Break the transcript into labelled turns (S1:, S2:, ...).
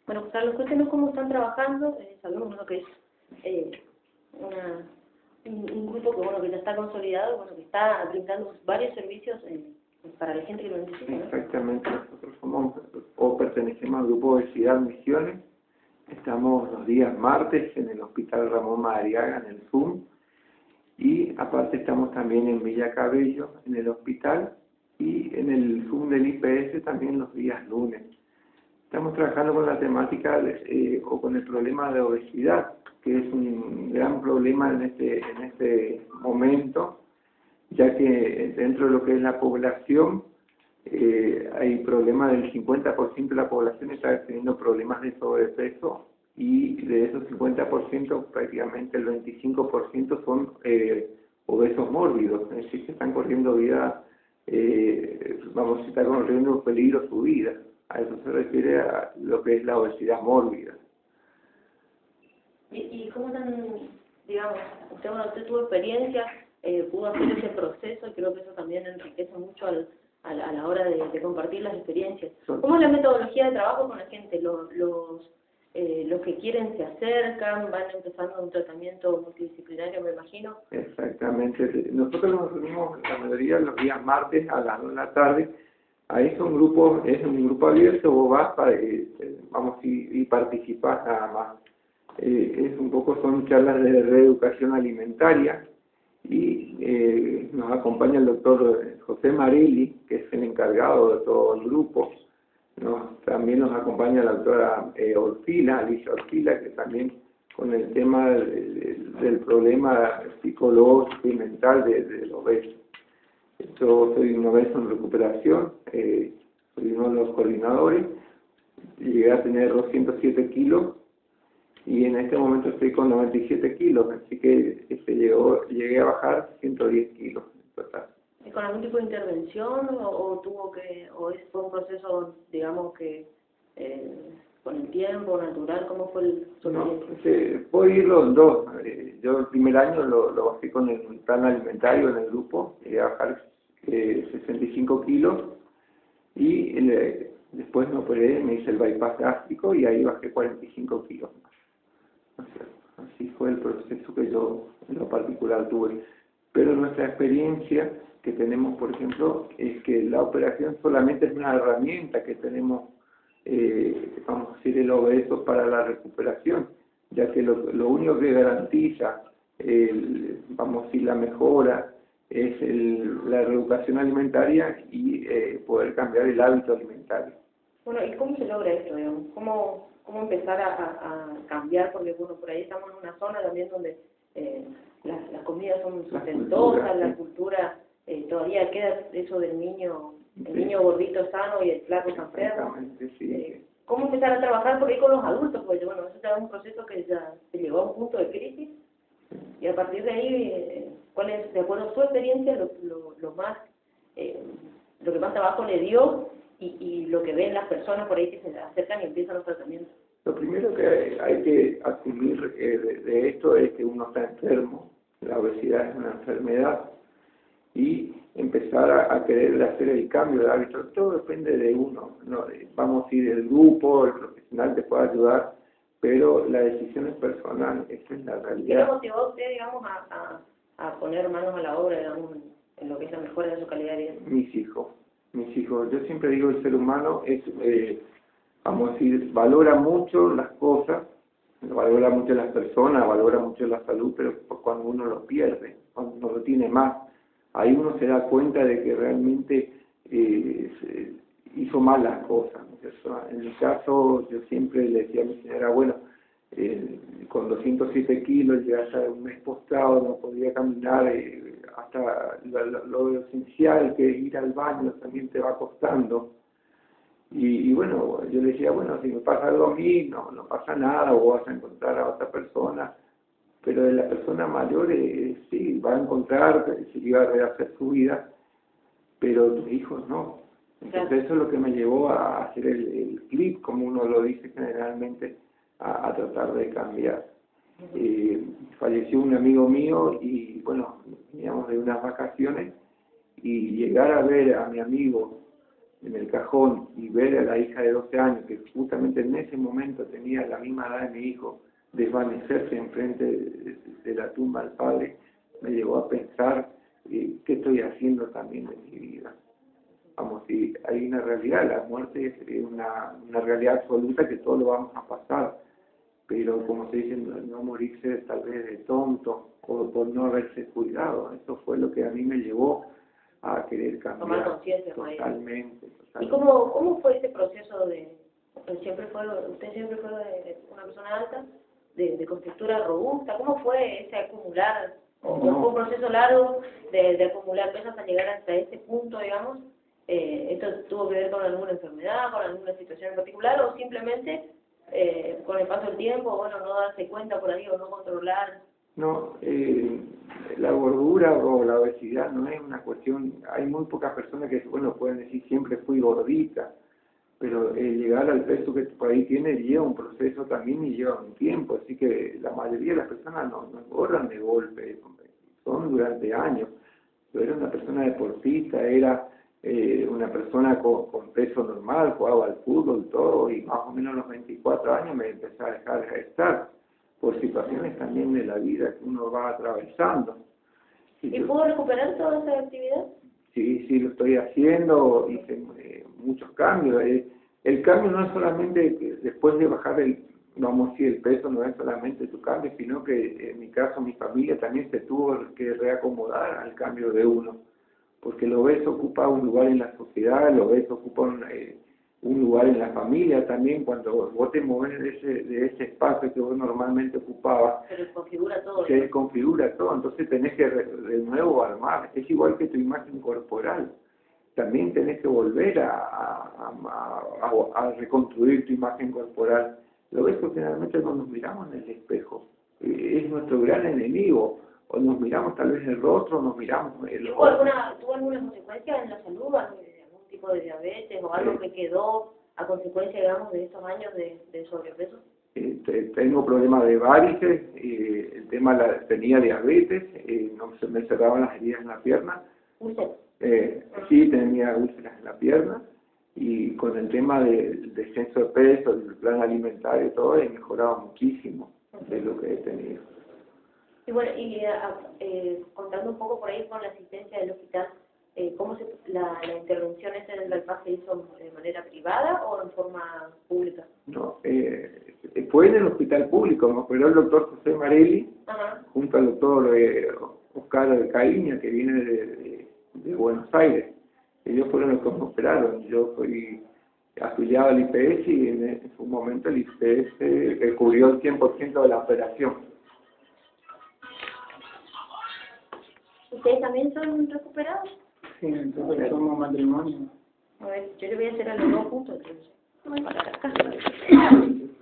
S1: Bueno, Carlos, cuéntenos cómo están trabajando. Sabemos que es un grupo que bueno que ya está consolidado, bueno que está brindando varios servicios para la gente que lo necesita, ¿no?
S2: Exactamente, nosotros somos o pertenecemos al grupo Obesidad Misiones. Estamos los días martes en el Hospital Ramón Madariaga, en el Zoom, y aparte estamos también en Villa Cabello, en el hospital, y en el Zoom del IPS también los días lunes. Estamos trabajando con la temática o con el problema de obesidad, que es un gran problema en este momento, ya que dentro de lo que es la población hay problemas del 50% de la población está teniendo problemas de sobrepeso, y de esos 50% prácticamente el 25% son obesos mórbidos, es decir, que están corriendo vida, está corriendo peligro su vida. A eso se refiere a lo que es la obesidad mórbida.
S1: ¿Y cómo tan, digamos, usted tuvo experiencia, pudo hacer ese proceso, y creo que eso también enriquece mucho a la hora de compartir las experiencias? ¿Cómo es la metodología de trabajo con la gente? Los que quieren se acercan, van empezando un tratamiento multidisciplinario, me imagino.
S2: Exactamente. Nosotros nos reunimos la mayoría los días martes a las 2 de la tarde. Ahí es un grupo abierto, vos vas y participás nada más. Son charlas de reeducación alimentaria, y nos acompaña el doctor José Marelli, que es el encargado de todo el grupo. También nos acompaña la doctora Alicia Orfila, que también con el tema del problema psicológico y mental del obeso. Yo soy un obeso en recuperación, soy uno de los coordinadores, llegué a tener 207 kilos y en este momento estoy con 97 kilos, así que llegué a bajar 110 kilos en total.
S1: ¿Y con algún tipo de intervención o fue un proceso, digamos, que con el tiempo, natural? ¿Cómo fue su experiencia?
S2: Puedo ir los dos. Yo el primer año lo bajé con el plan alimentario en el grupo, llegué a bajar 65 kilos y después me operé, me hice el bypass gástrico y ahí bajé 45 kilos más. O sea, así fue el proceso que yo en lo particular tuve. Pero nuestra experiencia que tenemos, por ejemplo, es que la operación solamente es una herramienta que tenemos, vamos a decir, el obeso para la recuperación, ya que lo único que garantiza, la mejora es la reeducación alimentaria y poder cambiar el hábito alimentario.
S1: Bueno, ¿y cómo se logra esto, digamos? ¿Cómo empezar a cambiar? Porque, bueno, por ahí estamos en una zona también donde las comidas son sustentosas, la cultura, todavía queda eso del niño, el niño gordito sano y el flaco enfermo.
S2: Sí.
S1: ¿Cómo empezar a trabajar por ahí con los adultos? Porque, bueno, eso ya es un proceso que ya se llegó a un punto de crisis, y a partir de ahí, ¿cuál es, de acuerdo a su experiencia, lo que más trabajo le dio y lo que ven las personas por ahí que se acercan y empiezan los tratamientos?
S2: Lo primero que hay que asumir de esto es que uno está enfermo, la obesidad es una enfermedad, y empezar a querer hacer el cambio de hábito. Todo depende de uno, ¿no? Vamos a ir el grupo, el profesional te puede ayudar, pero la decisión es personal, esa es la realidad.
S1: ¿Qué le motivó a usted, digamos, a poner manos a la obra, digamos, en lo que es la mejora de su calidad de vida?
S2: Mis hijos. Yo siempre digo, el ser humano es, valora mucho las cosas, valora mucho las personas, valora mucho la salud, pero cuando uno lo pierde, cuando uno lo tiene más, ahí uno se da cuenta de que realmente hizo mal las cosas. En mi caso, yo siempre le decía a mi señora, bueno, con 207 kilos, llegué hasta un mes postrado, no podía caminar, hasta lo esencial que es ir al baño también te va costando. Y bueno, yo le decía, bueno, si me pasa algo a mí, no pasa nada, o vas a encontrar a otra persona. Pero de la persona mayor, sí, va a encontrar, si va a rehacer su vida, pero tus hijos no. Entonces eso es lo que me llevó a hacer el clip, como uno lo dice generalmente, a tratar de cambiar. Falleció un amigo mío y bueno, veníamos de unas vacaciones y llegar a ver a mi amigo en el cajón y ver a la hija de 12 años, que justamente en ese momento tenía la misma edad de mi hijo, desvanecerse enfrente de la tumba del padre, me llevó a pensar qué estoy haciendo también de mi vida. Vamos, si hay una realidad, la muerte es una realidad absoluta que todos lo vamos a pasar, pero como se dice, no morirse tal vez de tonto o por no haberse cuidado. Eso fue lo que a mí me llevó a querer cambiar.
S1: Tomar conciencia,
S2: totalmente.
S1: ¿Y cómo fue ese proceso de, usted siempre fue una persona alta, de contextura robusta? ¿Cómo fue ese acumular, o fue un proceso largo de acumular peso hasta llegar hasta ese punto, digamos? ¿Esto tuvo que ver con alguna enfermedad, con alguna situación en particular, o simplemente con el paso del tiempo, bueno, no darse cuenta por ahí o no controlar?
S2: No, la gordura o la obesidad no es una cuestión, hay muy pocas personas que, bueno, pueden decir siempre fui gordita, pero llegar al peso que por ahí tiene lleva un proceso también y lleva un tiempo, así que la mayoría de las personas no engordan de golpe, son durante años. Yo era una persona deportista, era una persona con peso normal, jugaba al fútbol, todo, y más o menos a los 24 años me empecé a dejar de estar, por situaciones también de la vida que uno va atravesando.
S1: ¿Y pudo recuperar toda esa actividad?
S2: Sí, lo estoy haciendo, hice muchos cambios. El cambio no es solamente que después de bajar el peso, no es solamente tu cambio, sino que en mi caso, mi familia también se tuvo que reacomodar al cambio de uno, porque el obeso ocupa un lugar en la sociedad, el obeso ocupa un lugar en la familia también, cuando vos te mueves de ese espacio que vos normalmente ocupabas.
S1: Se configura todo.
S2: Se desconfigura todo, entonces tenés que de nuevo armar. Es igual que tu imagen corporal. También tenés que volver a reconstruir tu imagen corporal. Lo ves que generalmente no nos miramos en el espejo. Es nuestro gran enemigo. O nos miramos tal vez el rostro, nos miramos el
S1: ¿Tuvo alguna consecuencia en la salud? ¿Algún tipo de diabetes o algo que quedó a consecuencia, digamos, de estos años de sobrepeso?
S2: Tengo problemas de varices, tenía diabetes, no se me cerraban las heridas en la pierna.
S1: ¿Úlceras?
S2: Sí, tenía úlceras en la pierna, y con el tema del descenso de peso, del plan alimentario y todo, he mejorado muchísimo de lo que he tenido.
S1: Y bueno, contando un poco por ahí con la asistencia del hospital, ¿cómo la intervención esa del bypass se hizo de manera privada o en forma pública?
S2: No, fue en el hospital público, me operó el doctor José Marelli, junto al doctor Oscar Caíña, que viene de Buenos Aires. Ellos fueron los que me operaron. Yo fui afiliado al IPS y en un momento el IPS cubrió el 100% de la operación.
S1: ¿Ustedes también son recuperados?
S3: Sí, entonces somos matrimonio.
S1: A ver, yo le voy a hacer a los dos juntos, entonces. Para acá.